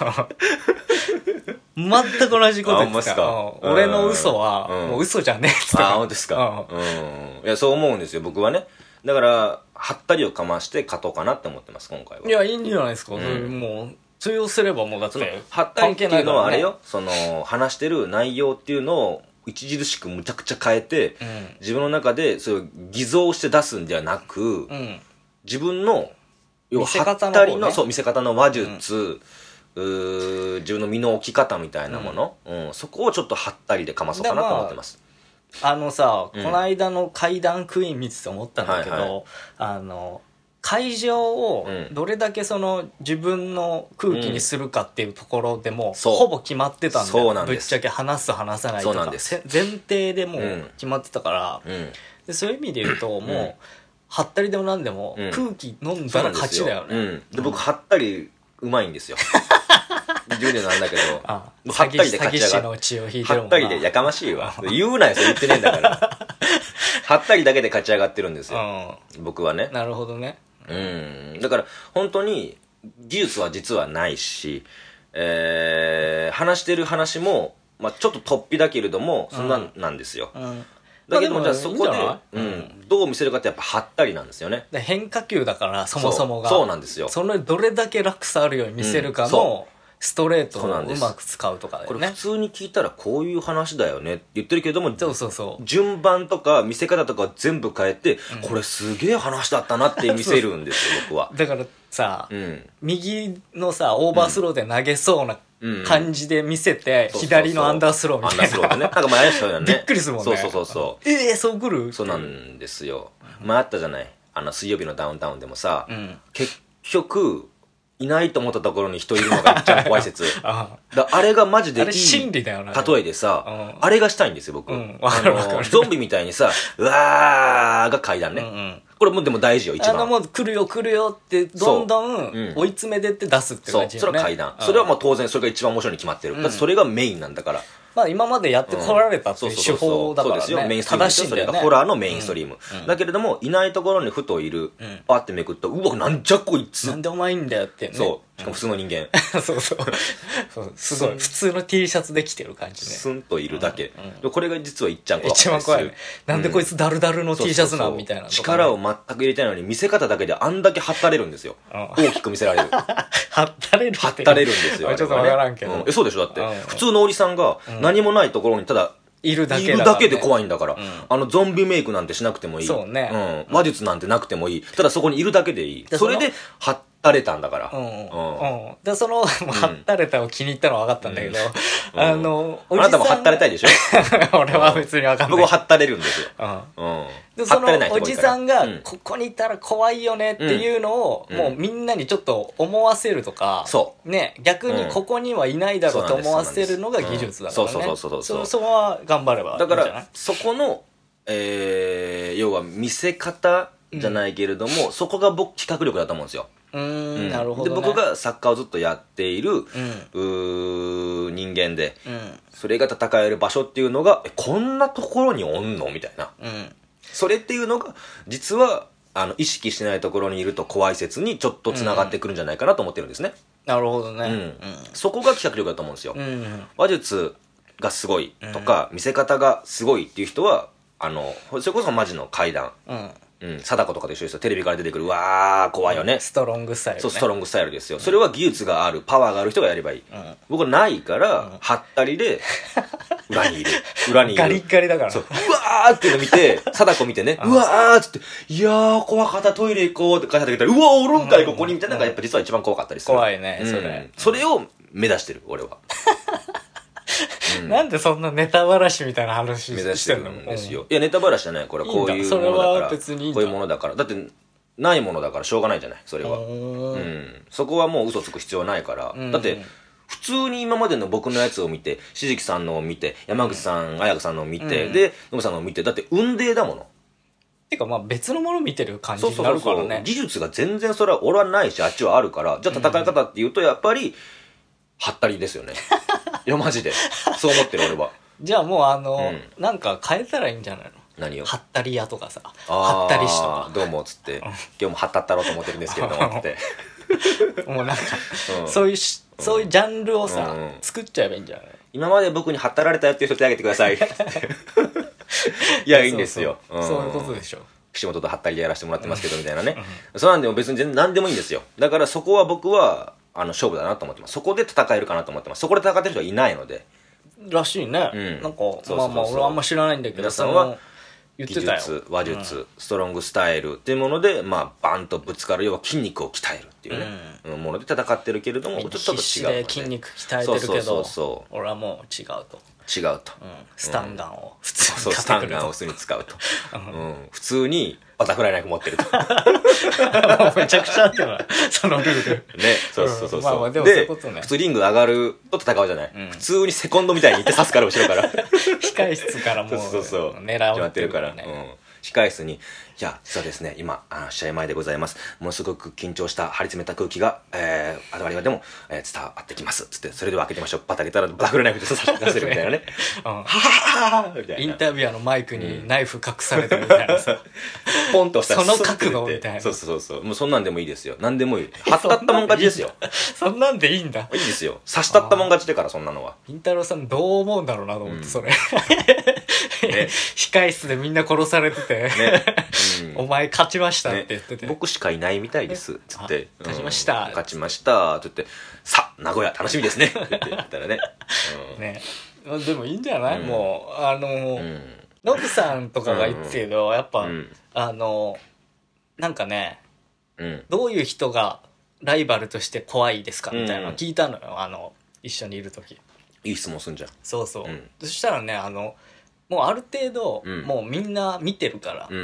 全く同じこと言ってた。俺の嘘は、もう嘘じゃねえって言ってた。 本当ですか。いや、そう思うんですよ、僕はね。だから、はったりをかまして勝とうかなって思ってます、今回は。 いや、いいんじゃないですか。もう、通用すればもうだって。 はったりっていうのはあれよ、話してる内容っていうのを、著しくむちゃくちゃ変えて、自分の中でそれを偽造して出すんではなく、自分の、 要ははったりの、 見せ方の話術、自分の身の置き方みたいなもの、そこをちょっとはったりでかまそうかなと思ってます。 この間の怪談クイーン見てて思ったんだけど、会場をどれだけ自分の空気にするかっていうところでもほぼ決まってたんだよ。ぶっちゃけ話す話さないとか前提でもう決まってたから、そういう意味で言うともうはったりでも何でも空気飲んだら勝ちだよね。 で僕はったりうまいんですよ。10年なんだけど、はったりで勝ち上がってはったりでやかましいわ。言うなよ、それ言ってねえんだから。はったりだけで勝ち上がってるんですよ、僕はね。 なるほどね。 だから本当に技術は実はないし、話してる話も、ちょっと突飛だけれどもそんなんですよ。だけどもじゃあそこでどう見せるかってやっぱはったりなんですよね。 変化球だからそもそもが。 そうなんですよ。 それどれだけ落差あるように見せるかのストレートをうまく使うとかだよね。 これ普通に聞いたらこういう話だよねって言ってるけども、順番とか見せ方とか全部変えて、これすげえ話だったなって見せるんですよ、僕は。 だからさ、右のさオーバースローで投げそうな感じで見せて、左のアンダースローみたいな。 アンダースローでね。なんか前あったよね。 びっくりするもんね。 そう。 そう来る？ そうなんですよ。前あったじゃない。 水曜日のダウンタウンでもさ、結局いないと思ったところに人いるのがいっちゃん怖い説あれがマジでいい心理だよな例えでさ、あれがしたいんですよ僕、ゾンビみたいにさうわーが階段ね、これもでも大事よ一番もう来るよ来るよってどんどん追い詰めてって出すって感じよね。 それは階段、それはまあ当然それが一番面白いに決まってる、だってそれがメインなんだから、 まあ今までやってこられたっていう手法だからね。 そうですよ、メインストリームですよ。それがホラーのメインストリーム。だけれども、いないところにふといる、パーってめくったら、うわ、なんじゃこいつ。 なんでお前いいんだよってね。 そう。しかも普通の人間。 そうそう。すごい。普通の T シャツで着てる感じね。 スンといるだけ。これが実はいっちゃん怖い。 一番怖い。なんでこいつダルダルの T シャツなんみたいな。 力を全く入れたいのに、見せ方だけであんだけ張ったれるんですよ。大きく見せられる。 張ったれる張ったれるんですよ。 ちょっとわからんけど。 そうでしょだって。普通のおじさんが何もないところにただ、 いるだけで怖いんだから。ゾンビメイクなんてしなくてもいい。 そうね。 話術なんてなくてもいい。ただそこにいるだけでいい。それで、張ったれたんだから。 で、その、張ったれたを気に入ったのは分かったんだけど、 あなたも張ったれたいでしょ俺は別に分かんない。 僕は張ったれるんですよ。 で、そのおじさんが、ここにいたら怖いよねっていうのを、もうみんなにちょっと思わせるとか、ね、逆にここにはいないだろうと思わせるのが技術だからね。そこは頑張ればいいんじゃない？ だから、そこの、要は見せ方じゃないけれども、そこが僕企画力だと思うんですよ。 なるほど、ね、 で僕が作家をずっとやっている、人間で、それが戦える場所っていうのがこんなところにおんのみたいな、それっていうのが実は意識してないところにいると怖い説にちょっとつながってくるんじゃないかなと思ってるんですね。 なるほどね、 そこが企画力だと思うんですよ。話術がすごいとか、見せ方がすごいっていう人はそれこそマジの怪談、貞子とかと一緒ですよ。テレビから出てくる、うわー怖いよね、 ストロングスタイル、ね、 そうストロングスタイルですよ、それは技術があるパワーがある人がやればいい、僕はないから、はったりで裏にいるガリッガリだから、 そううわーっていうの見て貞子見てね、うわーっつっていやー怖かった、トイレ行こうって書いてあげたら、うわーおるんかいここにみたいなのがやっぱ実は一番怖かったりする。 怖いねそれを目指してる俺は。 なんでそんなネタばらしみたいな話目指してるんですよ。いやネタばらしじゃない、これはこういうものだから、こういうものだから、だってないものだからしょうがないじゃない、それは。そこはもう嘘つく必要ないから、だって普通に今までの僕のやつを見て、しずきさんのを見て、山口さん、綾子さんのを見て、でノブさんのを見て、だって運命だもの。 てかまあ別のもの見てる感じになるからね。 技術が全然それは俺はないし、あっちはあるから、じゃあ戦い方っていうとやっぱりはったりですよね。いやマジでそう思ってる俺は。 じゃあもうなんか変えたらいいんじゃないの？ 何を？ はったり屋とかさ、はったり師とか、 どうもっつって今日もはったったろうと思ってるんですけれどもってもうなんかそういうジャンルをさ作っちゃえばいいんじゃない？ 今まで僕にはったられたよっていう人手挙げてください。いやいいんですよ。 そういうことでしょ。 岸本とはったりでやらせてもらってますけどみたいなね。そうなんでも別に全然何でもいいんですよ。だからそこは僕は勝負だなと思ってます。そこで戦えるかなと思ってます。そこで戦ってる人はいないので。 らしいね。なんかまあまあ俺はあんま知らないんだけど、 皆さんは言ってたよ。 技術、話術、ストロングスタイルっていうもので、まあバンとぶつかる、要は筋肉を鍛えるっていうね、もので戦ってるけれども、ちょっと違う、ね。必死で筋肉鍛えてるけど、俺はもう違うと。 違うと。 スタンガンを普通にそう、スタンガンを普通に使うと。普通にバタフライナイフ持ってると。 もうめちゃくちゃあってな、そのルール。 ね、そうそうそう。 まあまあでもそういうことね。 普通リング上がると戦うじゃない。普通にセコンドみたいに行って刺すから後ろから。 控室からもう狙うってるからね。控室に、いや、実はですね、今、試合前でございます。ものすごく緊張した張り詰めた空気が、我々でも、伝わってきます。つって、それでは開けてみましょう。バタ開けたら、バタフライナイフで出せるみたいなね。はははみたいな。 インタビュアーのマイクにナイフ隠されてるみたいなさ。 ポンと押したら、その角度みたいな。 そうそうそう。もうそんなんでもいいですよ。なんでもいい。はったったもん勝ちですよ。 そんなんでいいんだ。 いいですよ。刺したったもん勝ちでから、そんなのは。 インタロウさんどう思うんだろうなと思って、それ。控室でみんな殺されてて。お前勝ちましたって言ってて、 僕しかいないみたいですつって、 勝ちました、 勝ちましたって言って、さあ名古屋楽しみですねって言ったらね。 ね、でもいいんじゃない？もうノブさんとかが言ってたけど、やっぱなんかね、どういう人がライバルとして怖いですかみたいなの聞いたのよ、一緒にいる時。 いい質問すんじゃん。 そうそう、そしたらね、もうある程度、もうみんな見てるから、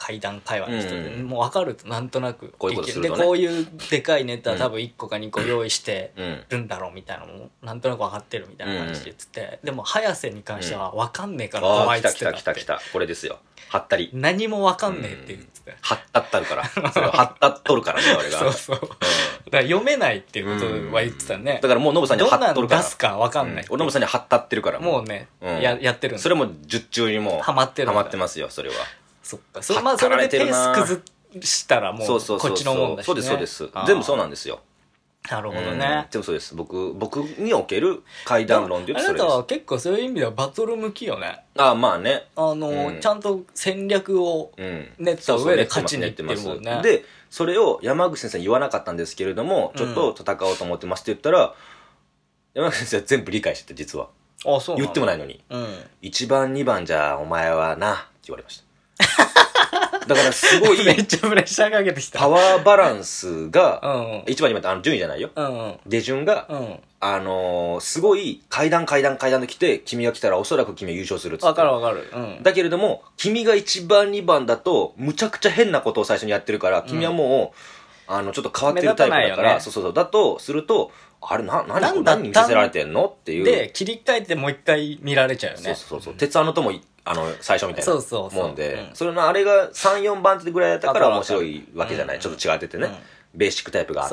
怪談会話の人で、もう分かるとなんとなくこういうことするでとねこういうでかいネタ多分1個か2個用意してるんだろうみたいなのもなんとなく分かってるみたいな感じで言ってて、でも早瀬に関しては分かんねえから怖いっつってたって。 来たこれですよ。はったり何も分かんねえって言ってて、 はったったるからそれはったっとるからね俺がそうそう、だから読めないっていうことは言ってたね。 だからもうノブさんにはったっとるから、 どんなの出すか分かんない、 ノブさんにはったってるからもうね、やってるんそれも術中にもハマってる、 ハマってますよそれは。 そっか、それでペース崩したらもうこっちのもんだしね。 そうです全部そうなんですよ。 なるほどね。 でもそうです。僕における怪談論で言うとそれです。 あなたは結構そういう意味ではバトル向きよね。 まあね。 ちゃんと戦略を練った上で勝ちにいってるもんね。 で、それを山口先生に言わなかったんですけれども、ちょっと戦おうと思ってますって言ったら、山口先生は全部理解してて、実は。 あ、そう言ってもないのに。1番2番じゃお前はな、って言われました。だからすごいめっちゃプレッシャーかけてきた。 パワーバランスが、一番に順位じゃないよ。出順が、すごい階段で来て、君が来たらおそらく君は優勝するっつって。 わかる。 だけれども、君が1番2番だと、むちゃくちゃ変なことを最初にやってるから、君はもう、ちょっと変わってるタイプだから、そう。だとすると、あれ、何見せられてんのっていう。 で、切り替えてもう一回見られちゃうよね。 そう。鉄腕のとも、最初みたいなもんで、それのあれが3、4番手ぐらいだったから面白いわけじゃない。ちょっと違っててね。ベーシックタイプがあって、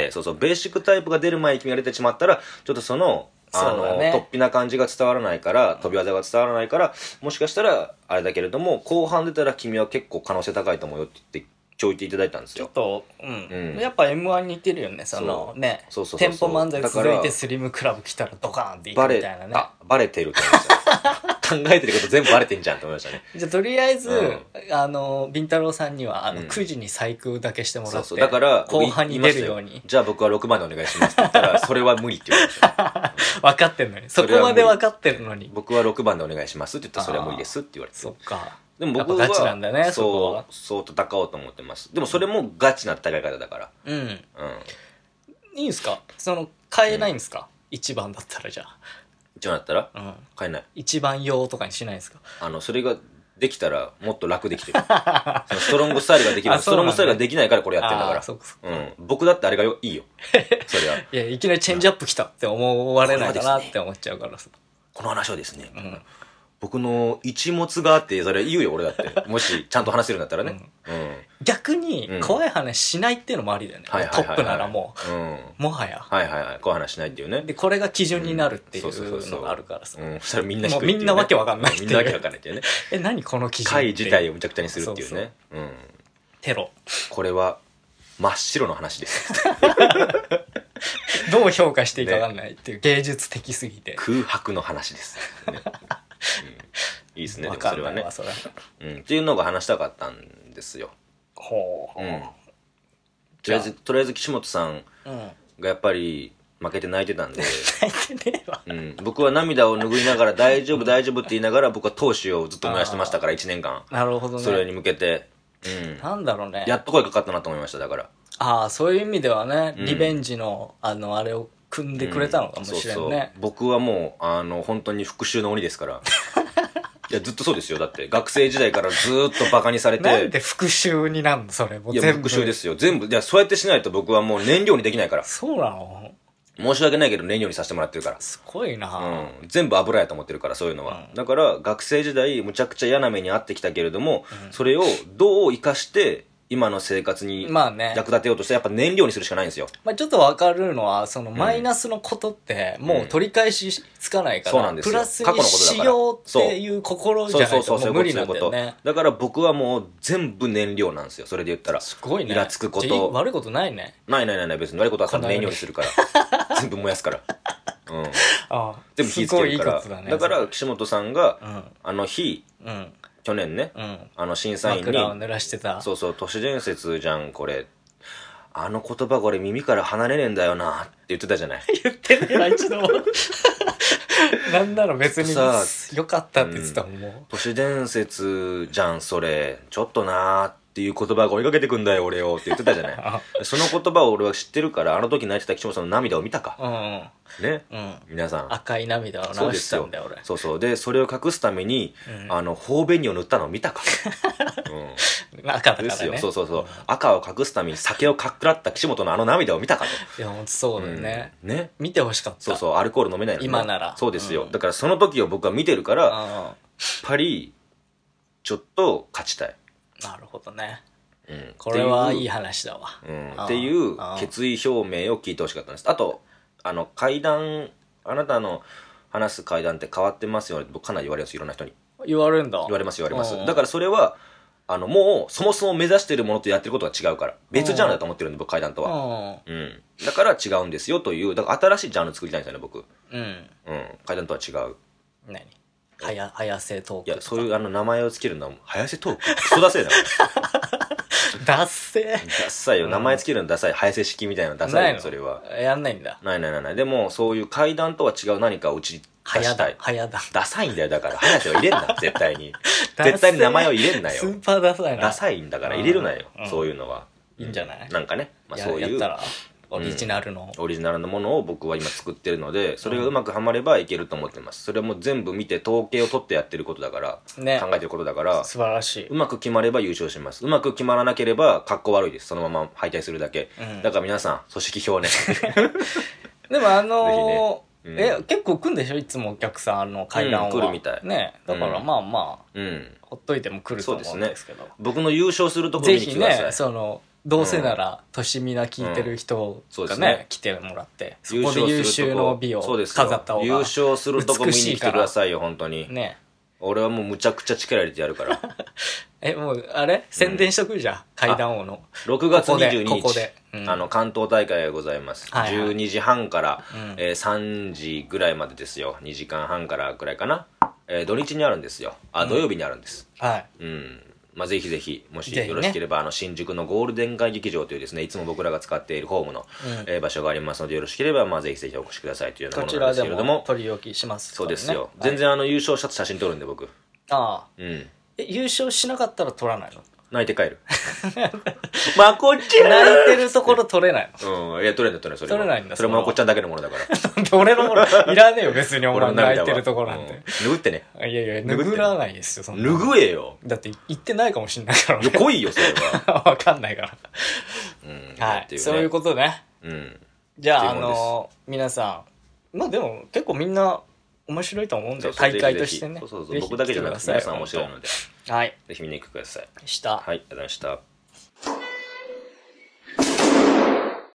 そう、ベーシックタイプが出る前に君が出てしまったら、ちょっと突飛な感じが伝わらないから、飛び技が伝わらないから、もしかしたら、あれだけれども、後半出たら君は結構可能性高いと思うよって言って、ちょいていただいたんですよ。 ちょっと、やっぱ M1 に似てるよね、テンポ漫才続いてスリムクラブ来たらドカーンっていくみたいなね。 バレてるって思いました。考えてること全部バレてんじゃんって思いましたね。 じゃあとりあえず、ビンタロウさんには、9時に細工だけしてもらって、 だから、 後半に出るように。 じゃあ僕は6番でお願いしますって言ったら、それは無理って言われました。 分かってんのに。そこまで分かってるのに。 僕は6番でお願いしますって言ったら、それは無理ですって言われて。 そっか。 でも僕は、 ガチなんだね、 そう戦おうと思ってます。でもそれもガチな戦い方だから。 いいんすか？変えないんすか？1番だったらじゃあ。 1番だったら変えない。 1番用とかにしないんですか？ それができたらもっと楽できてる。ストロングスタイルができる。ストロングスタイルができないからこれやってんだから。僕だってあれがいいよ。それは。 いや、いきなりチェンジアップ来たって思われないかなって思っちゃうからさ。 この話はですね、僕の一物があって、それ言うよ俺だって。もしちゃんと話せるんだったらね。 逆に怖い話しないっていうのもありだよね。トップならもう。もはや。 怖い話しないっていうね。 で、これが基準になるっていうのがあるからさ。 そしたらみんな低いっていうね。みんなわけわかんないっていう。 みんなわけわかんないっていうね。 何この基準回自体をむちゃくちゃにするっていうね。 テロ。 これは真っ白の話です。 どう評価していいかわかんないっていう芸術的すぎて。 空白の話です。いいですね、でもそれはね。っていうのが話したかったんですよ。とりあえず岸本さんがやっぱり負けて泣いてたんで、僕は涙を拭いながら大丈夫って言いながら僕は闘志をずっと燃やしてましたから1年間。 なるほどね。 それに向けて。 なんだろうね。 やっと声かかったなと思いました、だから。 ああ、そういう意味ではね、リベンジのあれを組んでくれたのかもしれんね。 僕はもう本当に復讐の鬼ですから。いやずっとそうですよ。だって学生時代からずーっとバカにされて。 なんで復讐になるのそれ。もういや復讐ですよ。全部。いやそうやってしないと僕はもう燃料にできないから。 そうなの？ 申し訳ないけど燃料にさせてもらってるから。 すごいな、 全部油やと思ってるからそういうのは、だから学生時代むちゃくちゃ嫌な目に遭ってきたけれども、それをどう生かして今の生活に役立てようとしてやっぱ燃料にするしかないんですよ。 ちょっと分かるのはマイナスのことってもう取り返しつかないから、プラスにしようっていう心じゃないともう無理なんだよね。 だから僕はもう全部燃料なんですよ。それで言ったらすごいね。 イラつくこと悪いことないね。 ない別に悪いことあったら燃料にするから全部燃やすから全部火つけるから。だから岸本さんがあの日去年ね、審査員に枕を濡らしてた。 そう都市伝説じゃんこれ、あの言葉これ耳から離れねえんだよなって言ってたじゃない。 言ってねえな一度も。なんなら別によかったって言ってたもん。もう都市伝説じゃんそれちょっとなーっていう言葉が追いかけてくんだよ俺をって言ってたじゃない。その言葉を俺は知ってるから、あの時泣いてた岸本さんの涙を見たか、ね、皆さん赤い涙を流したんだよ俺。 そうでそれを隠すために、頬紅を塗ったのを見たか赤だからね。 ですよ。そうそうそう。赤を隠すために酒をかっくらった岸本のあの涙を見たかと。 いや、ほんとそうだよね。 ね。 見てほしかった。 そうそう、アルコール飲めないのね。 今なら。 そうですよ。だからその時を僕は見てるから、やっぱり、ちょっと勝ちたい。 なるほどね。これはいい話だわ。 っていう決意表明を聞いてほしかったんです。あと、階段、あなたの話す階段って変わってますよねって僕かなり言われます、いろんな人に。 言われるんだ。 言われます。だからそれは、もう、そもそも目指しているものとやってることが違うから。別ジャンルだと思ってるんで、僕、階段とは。だから違うんですよという、だから新しいジャンル作りたいんですよね、僕。階段とは違う。 何早瀬トーク。 いや、そういう名前をつけるのは、早瀬トーククソダセえな。 ダッセー。 ダッサいよ。名前つけるのダサい。早瀬式みたいなのダサいよ、それは。 やんないんだ。 ない。でも、そういう階段とは違う何かを打ち出したい。 早だ。 ダサいんだよ、だから。早瀬を入れんな、絶対に。絶対に名前を入れんなよ。 スーパーダサいな。 ダサいんだから入れるなよ、そういうのは。 いいんじゃない？ なんかね、そういう。 やったらオリジナルのものを僕は今作ってるので、それがうまくはまればいけると思ってます。それはもう全部見て統計を取ってやってることだから、考えてることだから、 素晴らしい。 うまく決まれば優勝します。うまく決まらなければ格好悪いです。そのまま敗退するだけ。だから皆さん、組織票ね。 でも結構来んでしょいつもお客さん階段は。 来るみたい。 ね、だからまあ、ほっといても来ると思うんですけど。 僕の優勝するところに来てください。 ぜひね、どうせなら、としみな聞いてる人がね、来てもらって、そこで優秀の美を飾った方が。 優勝するとこ見に来てくださいよ、本当に。ね。俺はもうむちゃくちゃ力入れてやるから。 もう、宣伝しとくじゃん、階段王の。 6月22日、関東大会がございます。12時半から3時ぐらいまでですよ。2時間半からぐらいかな。土日にあるんですよ。土曜日にあるんです。はい。ぜひぜひ、もしよろしければ、新宿のゴールデン街劇場というですね、いつも僕らが使っているホームの場所がありますので、よろしければ、ぜひぜひお越しくださいというようなものなんですけれども。 こちらでも取り置きします。 そうですよ。全然優勝した写真撮るんで、僕。 優勝しなかったら撮らないの？ 泣いて帰る。まこっちゃん泣いてるところ撮れないの？いや、撮れない。それ撮れないんだ。 それまこっちゃんだけのものだから。 俺のもの、いらねえよ、別にお前泣いてるところなんて。 拭ってね。 いや、拭らないですよ、そんな。 拭えよ。 だって言ってないかもしんないから。 いや、来いよ、それは。 わかんないから。はい。そういうことね。じゃあ、皆さん、でも結構みんな面白いと思うんで、大会としてね。 僕だけじゃなくて皆さん面白いので。 はい。 ぜひ見に来てください。 はい、ありがとうございました。